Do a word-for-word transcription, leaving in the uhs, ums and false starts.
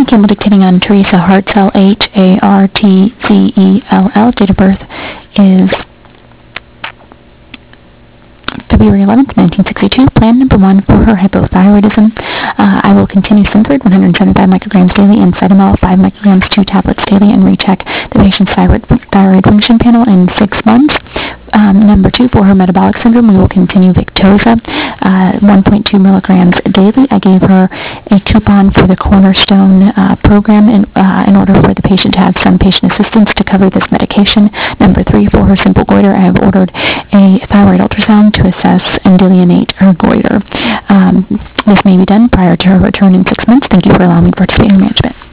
Anna Campbell dictating on Teresa Hartzell, H A R T Z E L L. Date of birth is February eleventh, nineteen sixty-two. Plan number one for her hypothyroidism. Uh, I will continue Synthroid, one hundred seventy-five micrograms daily, and Cytomel, five micrograms, two tablets daily, and recheck the patient's thyroid, thyroid function panel in six months. Um, number two, for her metabolic syndrome, we will continue Victoza, uh, one point two milligrams daily. I gave her a coupon for the Cornerstone uh, program in, uh, in order for the patient to have some patient assistance to cover this medication. Number three, for her simple goiter, I have ordered a thyroid ultrasound to assess and delineate her goiter. Um, this may be done prior to her return in six months. Thank you for allowing me to participate in management.